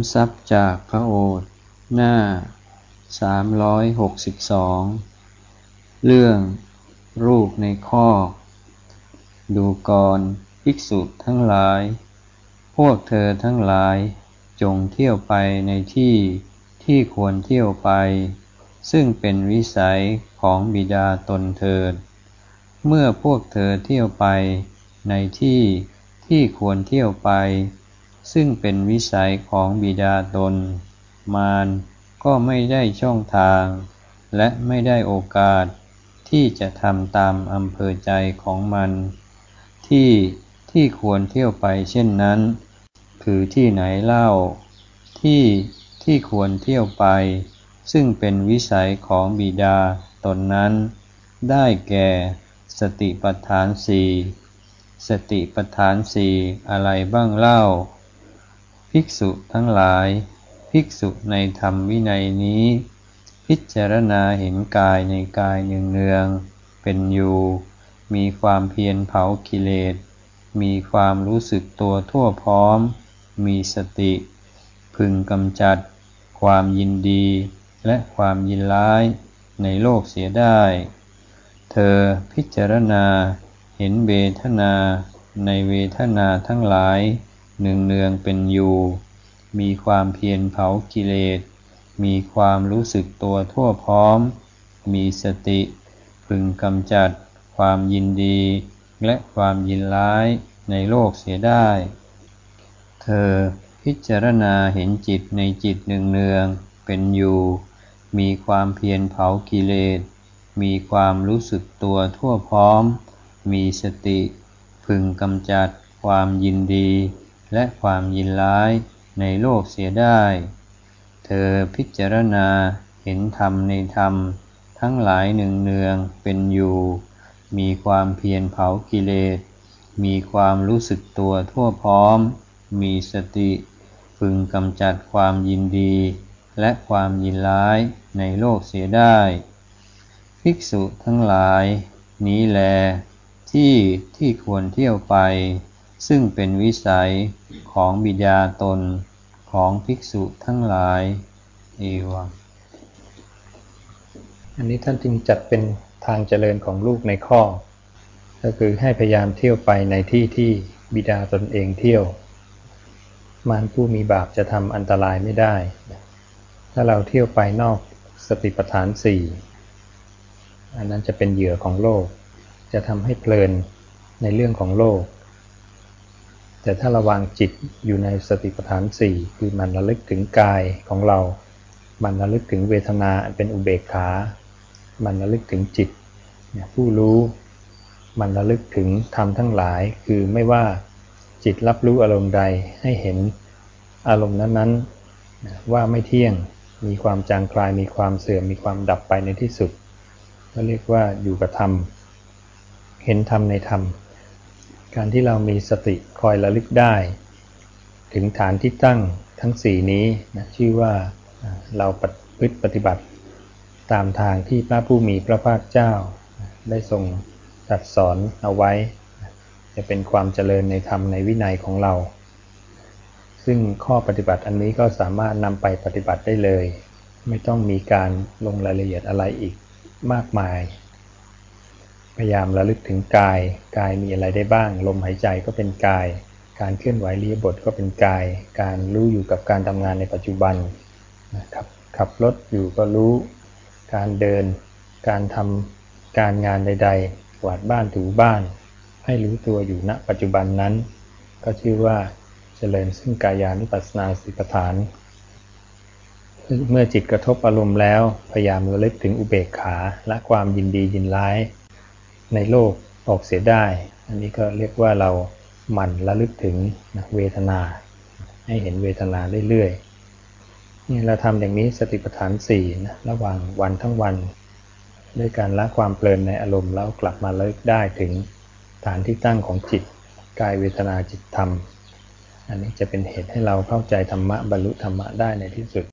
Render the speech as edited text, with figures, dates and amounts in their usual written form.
ทรัพย์จากพระโอษฐ์หน้า362เรื่องรูปในคอกดูก่อนภิกษุทั้งหลายพวกเธอทั้งหลายจงเที่ยวไปในที่ที่ควรเที่ยวไปซึ่งเป็นวิสัยของบิดาตนเถิดเมื่อพวกเธอเที่ยวไปในที่ที่ควรเที่ยวไปซึ่งเป็นวิสัยของบิดาตนมารก็ไม่ได้ช่องทางและไม่ได้โอกาสที่จะทำตามอำเภอใจของมันที่ควรเที่ยวไปเช่นนั้นคือที่ไหนเล่าที่ควรเที่ยวไปซึ่งเป็นวิสัยของบิดาตนนั้นได้แก่สติปัฏฐานสี่สติปัฏฐานสี่อะไรบ้างเล่าภิกษุทั้งหลายภิกษุในธรรมวินัยนี้พิจารณาเห็นกายในกายเนืองๆเป็นอยู่มีความเพียรเผากิเลสมีความรู้สึกตัวทั่วพร้อมมีสติพึงกำจัดความยินดีและความยินร้ายในโลกเสียได้เธอพิจารณาเห็นเวทนาในเวทนาทั้งหลายเนืองๆเป็นอยู่มีความเพียรเผากิเลสมีความรู้สึกตัวทั่วพร้อมมีสติพึงกำจัดความยินดีและความยินร้ายในโลกเสียได้เธอพิจารณาเห็นจิตในจิตเนืองๆเป็นอยู่มีความเพียรเผากิเลสมีความรู้สึกตัวทั่วพร้อมมีสติพึงกำจัดความยินดีและความยินร้ายในโลกเสียได้เธอพิจารณาเห็นธรรมในธรรมทั้งหลายเนืองๆเป็นอยู่มีความเพียรเผากิเลสมีความรู้สึกตัวทั่วพร้อมมีสติพึงกำจัดความยินดีและความยินร้ายในโลกเสียได้ภิกษุทั้งหลายนี้แลที่ควรเที่ยวไปซึ่งเป็นวิสัยของบิดาตนของภิกษุทั้งหลายเอวังอันนี้ท่านจึงจัดเป็นทางเจริญของลูกในข้อก็คือให้พยายามเที่ยวไปในที่ที่บิดาตนเองเที่ยวมารผู้มีบาปจะทำอันตรายไม่ได้ถ้าเราเที่ยวไปนอกสติปัฏฐานสี่อันนั้นจะเป็นเหยื่อของโลกจะทำให้เพลินในเรื่องของโลกแต่ถ้าระวางจิตอยู่ในสติปัฏฐานสี่คือมันระลึกถึงกายของเรามันระลึกถึงเวทนาเป็นอุเบกขามันระลึกถึงจิตผู้รู้มันระลึกถึงธรรมทั้งหลายคือไม่ว่าจิตรับรู้อารมณ์ใดให้เห็นอารมณ์นั้นๆว่าไม่เที่ยงมีความจางคลายมีความเสื่อมมีความดับไปในที่สุดก็เรียกว่าอยู่กับธรรมเห็นธรรมในธรรมการที่เรามีสติคอยระลึกได้ถึงฐานที่ตั้งทั้งสี่นี้นะชื่อว่าเราปฏิบัติตามทางที่พระผู้มีพระภาคเจ้าได้ทรงตรัสสอนเอาไว้จะเป็นความเจริญในธรรมในวินัยของเราซึ่งข้อปฏิบัติอันนี้ก็สามารถนำไปปฏิบัติได้เลยไม่ต้องมีการลงรายละเอียดอะไรอีกมากมายพยายามระลึกถึงกายมีอะไรได้บ้างลมหายใจก็เป็นกายการเคลื่อนไหวอิริยาบถก็เป็นกายการรู้อยู่กับการทำงานในปัจจุบันนะครับขับรถอยู่ก็รู้การเดินการทำการงานใดๆกวาดบ้านถูบ้านให้รู้ตัวอยู่ณปัจจุบันนั้นก็ชื่อว่าเจริญซึ่งกายานุปัสสนาสติปัฏฐานเมื่อจิตกระทบอารมณ์แล้วพยายามระลึกถึงอุเบกขาและความยินดียินร้ายในโลกออกเสียได้อันนี้ก็เรียกว่าเราหมั่นระลึกถึงเวทนาให้เห็นเวทนาเรื่อยๆนี่เราทำอย่างนี้สติปัฏฐานสี่นะระหว่างวันทั้งวันด้วยการละความเพลินในอารมณ์แล้วกลับมาระลึกได้ถึงฐานที่ตั้งของจิตกายเวทนาจิตธรรมอันนี้จะเป็นเหตุให้เราเข้าใจธรรมะบรรลุธรรมะได้ในที่สุด